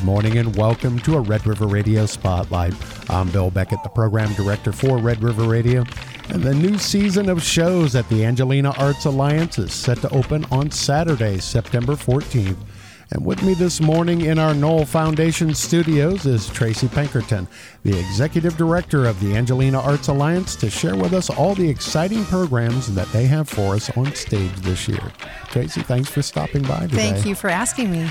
morning and welcome to a Red River Radio Spotlight. I'm Bill Beckett, the program director for Red River Radio. And the new season of shows at the Angelina Arts Alliance is set to open on Saturday, September 14th. And with me this morning in our Knoll Foundation studios is Tracy Pinkerton, the executive director of the Angelina Arts Alliance, to share with us all the exciting programs that they have for us on stage this year. Tracy, thanks for stopping by today. Thank you for asking me.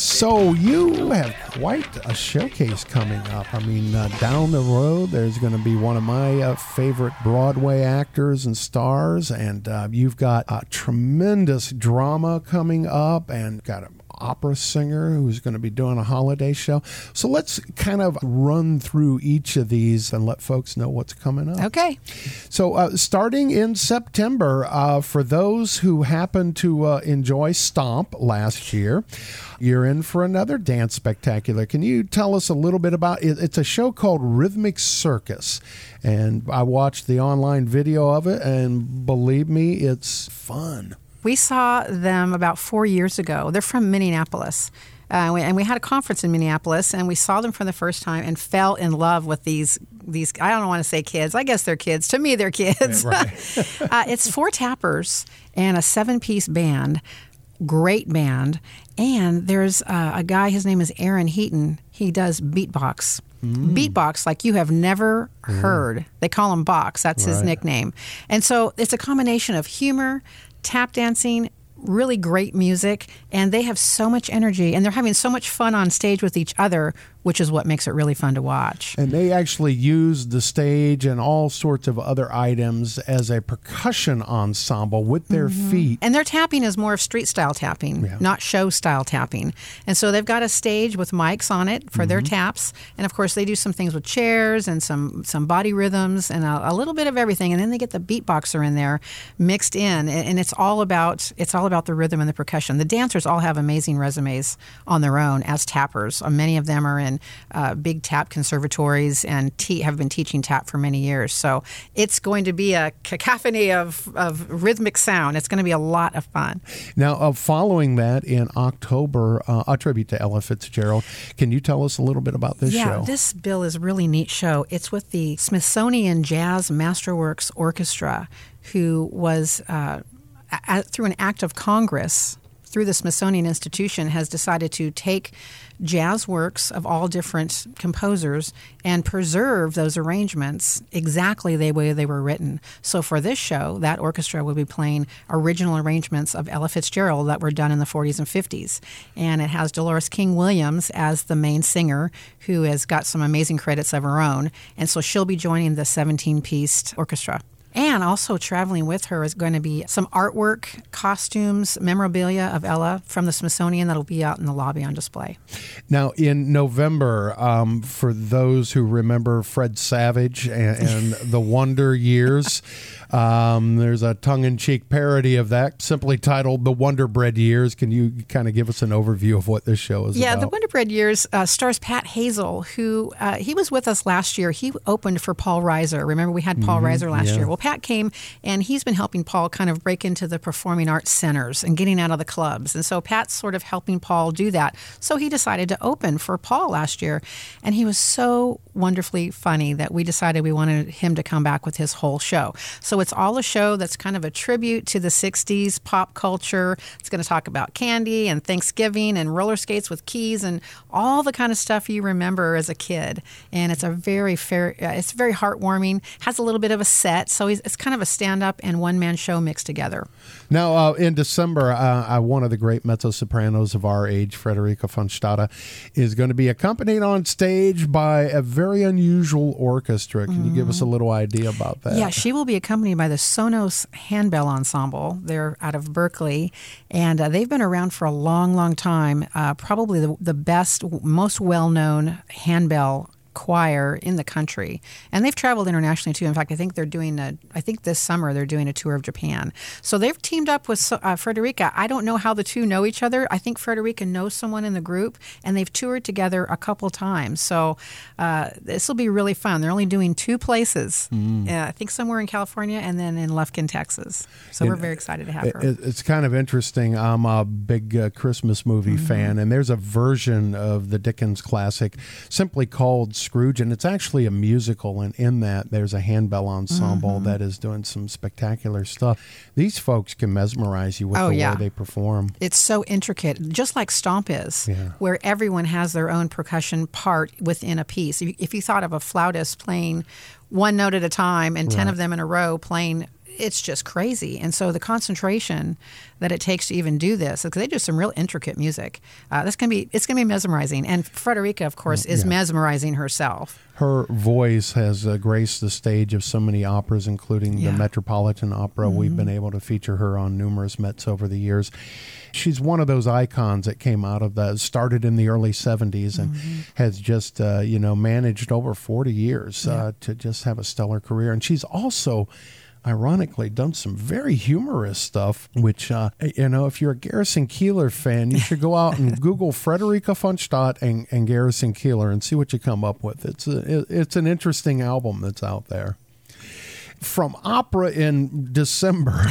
So you have quite a showcase coming up. I mean, down the road, there's going to be one of my favorite Broadway actors and stars, and you've got a tremendous drama coming up and got an opera singer who's going to be doing a holiday show. So let's kind of run through each of these and let folks know what's coming up. Okay. So starting in September, for those who happen to enjoy Stomp last year, you're in for another dance spectacular. Can you tell us a little bit about it? It's a show called Rhythmic Circus, and I watched the online video of it, and believe me, it's fun. We saw them about 4 years ago. They're from Minneapolis. And we had a conference in Minneapolis, and we saw them for the first time and fell in love with these. I don't want to say kids. I guess they're kids. To me, they're kids. Right. It's 4 tappers and a 7-piece band. Great band. And there's a guy, his name is Aaron Heaton. He does beatbox. Beatbox like you have never heard. They call him Box. That's his nickname. And so it's a combination of humor, tap dancing, really great music, and they have so much energy, and they're having so much fun on stage with each other, which is what makes it really fun to watch. And they actually use the stage and all sorts of other items as a percussion ensemble with their feet. And their tapping is more of street-style tapping, not show-style tapping. And so they've got a stage with mics on it for their taps, and of course they do some things with chairs and some body rhythms and a little bit of everything, and then they get the beatboxer in there mixed in, and it's all about the rhythm and the percussion. The dancers all have amazing resumes on their own as tappers. Many of them are in big tap conservatories and have been teaching tap for many years. So it's going to be a cacophony of rhythmic sound. It's going to be a lot of fun. Now, following that in October, a tribute to Ella Fitzgerald. Can you tell us a little bit about this show? Yeah, this, Bill, is a really neat show. It's with the Smithsonian Jazz Masterworks Orchestra, who was through an act of Congress, through the Smithsonian Institution, has decided to take jazz works of all different composers and preserve those arrangements exactly the way they were written. So for this show, that orchestra will be playing original arrangements of Ella Fitzgerald that were done in the 40s and 50s. And it has Dolores King Williams as the main singer, who has got some amazing credits of her own. And so she'll be joining the 17-piece orchestra. And also traveling with her is going to be some artwork, costumes, memorabilia of Ella from the Smithsonian that'll be out in the lobby on display. Now, in November, for those who remember Fred Savage and the Wonder Years, there's a tongue-in-cheek parody of that, simply titled The Wonder Bread Years. Can you kind of give us an overview of what this show is about? Yeah, The Wonder Bread Years stars Pat Hazel, who he was with us last year. He opened for Paul Reiser. Remember, we had Paul Reiser last year. Well, Pat came, and he's been helping Paul kind of break into the performing arts centers and getting out of the clubs. And so Pat's sort of helping Paul do that. So he decided to open for Paul last year. And he was so wonderfully funny that we decided we wanted him to come back with his whole show. So it's all a show that's kind of a tribute to the 60s pop culture. It's going to talk about candy and Thanksgiving and roller skates with keys and all the kind of stuff you remember as a kid. And it's a very it's very heartwarming, has a little bit of a set. So it's kind of a stand-up and one-man show mixed together. Now, in December, one of the great mezzo-sopranos of our age, Frederica von Stade, is going to be accompanied on stage by a very unusual orchestra. Can you give us a little idea about that? Yeah, she will be accompanied by the Sonos Handbell Ensemble. They're out of Berkeley, and they've been around for a long, long time. Probably the best, most well-known handbell choir in the country, and they've traveled internationally too. In fact, I think this summer they're doing a tour of Japan. So they've teamed up with Frederica. I don't know how the two know each other. I think Frederica knows someone in the group, and they've toured together a couple times. So this will be really fun. They're only doing 2 places. I think somewhere in California and then in Lufkin, Texas. So we're very excited to have her. It's kind of interesting. I'm a big Christmas movie fan, and there's a version of the Dickens classic simply called Scrooge, and it's actually a musical, and in that there's a handbell ensemble that is doing some spectacular stuff. These folks can mesmerize you with the way they perform. It's so intricate, just like Stomp is, where everyone has their own percussion part within a piece. If you thought of a flautist playing one note at a time and 10 of them in a row playing, it's just crazy. And so the concentration that it takes to even do this, because they do some real intricate music, it's going to be mesmerizing. And Frederica, of course, is mesmerizing herself. Her voice has graced the stage of so many operas, including the Metropolitan Opera. We've been able to feature her on numerous Mets over the years. She's one of those icons that came out of started in the early 70s and has just, managed over 40 years to just have a stellar career. And she's also, ironically, done some very humorous stuff, which, if you're a Garrison Keillor fan, you should go out and Google Frederica von Stott and Garrison Keillor and see what you come up with. It's an interesting album that's out there. From opera in December,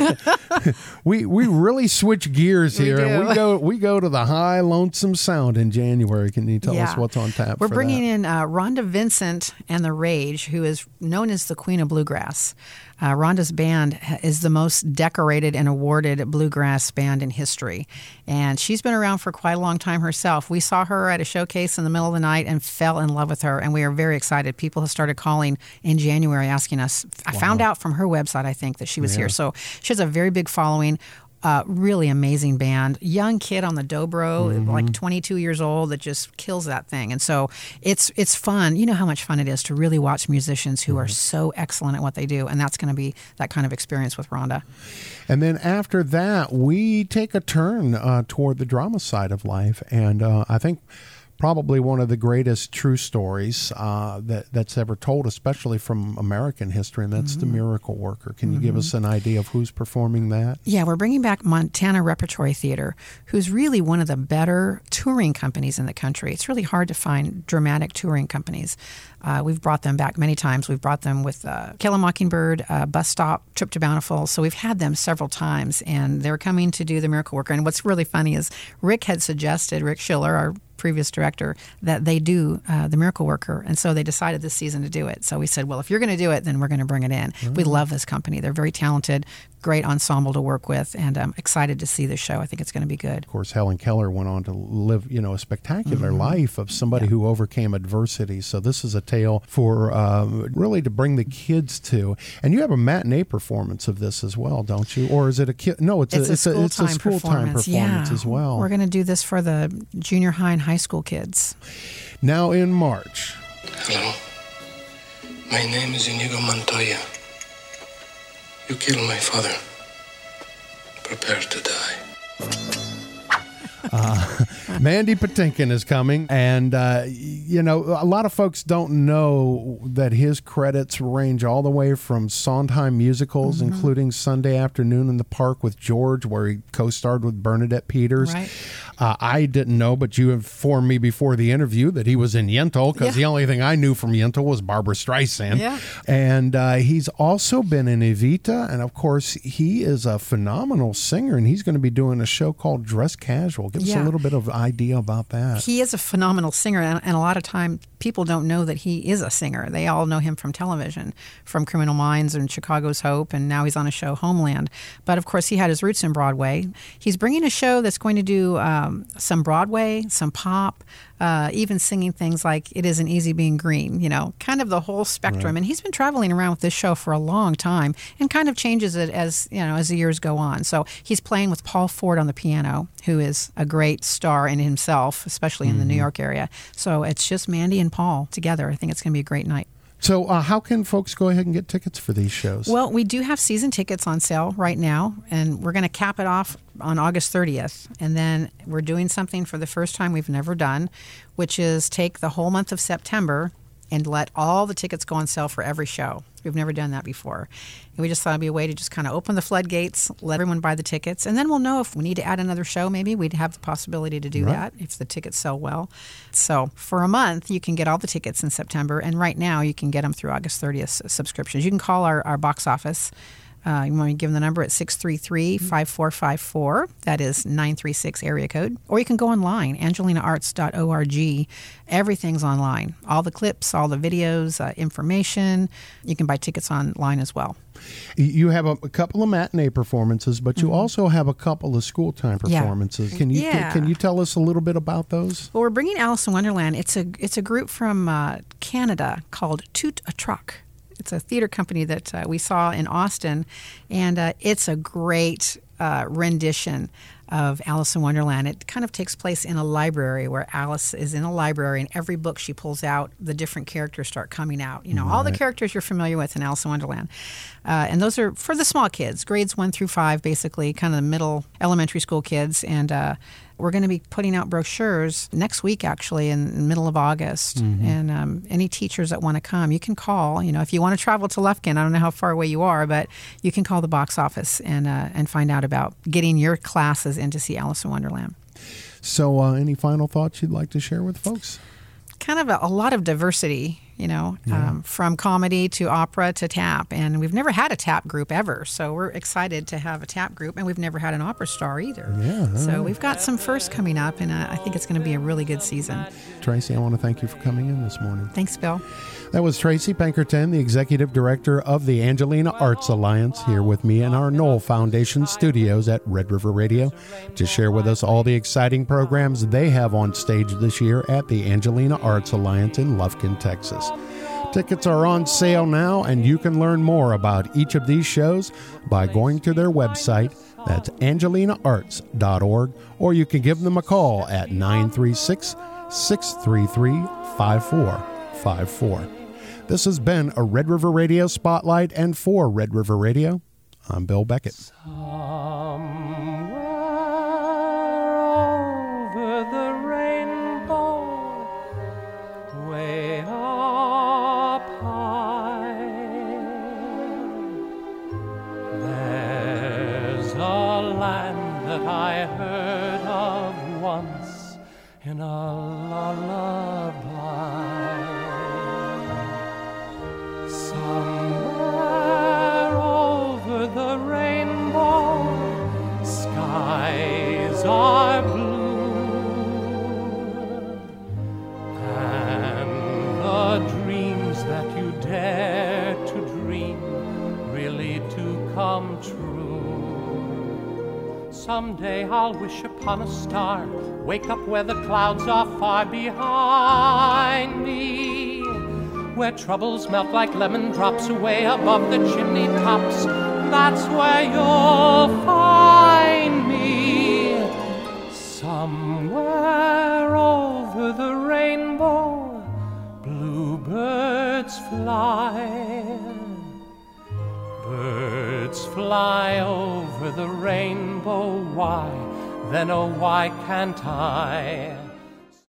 we really switch gears here. And we go to the High Lonesome Sound in January. Can you tell us what's on tap? We're bringing in Rhonda Vincent and the Rage, who is known as the Queen of Bluegrass. Rhonda's band is the most decorated and awarded bluegrass band in history. And she's been around for quite a long time herself. We saw her at a showcase in the middle of the night and fell in love with her. And we are very excited. People have started calling in January asking us. I found out from her website, I think, that she was here. So she has a very big following. Really amazing band. Young kid on the dobro, like 22 years old, that just kills that thing. And so it's fun. You know how much fun it is to really watch musicians who are so excellent at what they do. And that's going to be that kind of experience with Rhonda. And then after that, we take a turn toward the drama side of life. And I think probably one of the greatest true stories that's ever told, especially from American history, and that's The Miracle Worker. Can you give us an idea of who's performing that? Yeah, we're bringing back Montana Repertory Theater, who's really one of the better touring companies in the country. It's really hard to find dramatic touring companies. We've brought them back many times. We've brought them with Kill a Mockingbird, Bus Stop, Trip to Bountiful. So we've had them several times, and they're coming to do The Miracle Worker. And what's really funny is Rick Schiller, our previous director, that they do The Miracle Worker. And so they decided this season to do it. So we said, well, if you're going to do it, then we're going to bring it in. We love this company. They're very talented, great ensemble to work with, and I'm excited to see this show. I think it's going to be good. Of course, Helen Keller went on to live, a spectacular life of somebody who overcame adversity. So this is a tale for really to bring the kids to. And you have a matinee performance of this as well, don't you? Or is it a kid? No, it's a school-time performance as well. We're going to do this for the junior high and high school kids. Now in March. Hello. My name is Inigo Montoya. You killed my father. Prepare to die. Mandy Patinkin is coming, and a lot of folks don't know that his credits range all the way from Sondheim musicals, including Sunday Afternoon in the Park with George, where he co-starred with Bernadette Peters. Right. I didn't know, but you informed me before the interview that he was in Yentl, because the only thing I knew from Yentl was Barbra Streisand. Yeah. And he's also been in Evita, and of course, he is a phenomenal singer, and he's going to be doing a show called Dress Casual. Give us a little bit of idea about that. He is a phenomenal singer, and a lot of time people don't know that he is a singer. They all know him from television, from Criminal Minds and Chicago's Hope, and now he's on a show, Homeland. But of course, he had his roots in Broadway. He's bringing a show that's going to do some Broadway, some pop, even singing things like It Isn't Easy Being Green, kind of the whole spectrum. Right. And he's been traveling around with this show for a long time and kind of changes it as the years go on. So he's playing with Paul Ford on the piano, who is a great star in himself, especially in the New York area. So it's just Mandy and Paul together. I think it's going to be a great night. So how can folks go ahead and get tickets for these shows? Well, we do have season tickets on sale right now, and we're going to cap it off on August 30th. And then we're doing something for the first time we've never done, which is take the whole month of September and let all the tickets go on sale for every show. We've never done that before. And we just thought it'd be a way to just kind of open the floodgates, let everyone buy the tickets, and then we'll know if we need to add another show. Maybe we'd have the possibility to do that if the tickets sell well. So for a month, you can get all the tickets in September, and right now you can get them through August 30th subscriptions. You can call our box office. You want me to give them the number at 633-5454. That is 936 area code. Or you can go online, angelinaarts.org. Everything's online. All the clips, all the videos, information. You can buy tickets online as well. You have a couple of matinee performances, but you also have a couple of school time performances. Can you tell us a little bit about those? Well, we're bringing Alice in Wonderland. It's a group from Canada called Toot a Truck. It's a theater company that we saw in Austin, and it's a great rendition of Alice in Wonderland. It kind of takes place in a library where Alice is in a library, and every book she pulls out, the different characters start coming out. You know, all the characters you're familiar with in Alice in Wonderland. And those are for the small kids, grades 1 through 5, basically, kind of the middle elementary school kids. And we're going to be putting out brochures next week, actually, in the middle of August. And any teachers that want to come, you can call. You know, if you want to travel to Lufkin, I don't know how far away you are, but you can call the box office and find out about getting your classes in to see Alice in Wonderland. So any final thoughts you'd like to share with folks? Kind of a lot of diversity, you know, from comedy to opera to tap. And we've never had a tap group ever. So we're excited to have a tap group. And we've never had an opera star either. So we've got some firsts coming up. And I think it's going to be a really good season. Tracy, I want to thank you for coming in this morning. Thanks, Bill. That was Tracy Pinkerton, the Executive Director of the Angelina Arts Alliance, here with me in our Knoll Foundation studios at Red River Radio to share with us all the exciting programs they have on stage this year at the Angelina Arts Alliance in Lufkin, Texas. Tickets are on sale now, and you can learn more about each of these shows by going to their website. That's angelinaarts.org, or you can give them a call at 936-633-5454. This has been a Red River Radio Spotlight, and for Red River Radio, I'm Bill Beckett. Somewhere over the rainbow, way up high, there's a land that I heard of once in a lullaby. Somewhere over the rainbow, skies are blue, and the dreams that you dare to dream really do come true. Someday I'll wish upon a star, wake up where the clouds are far behind me, where troubles melt like lemon drops away above the chimney tops. That's where you'll find me. Somewhere over the rainbow, bluebirds fly. Birds fly over the rainbow. Why, then oh why can't I?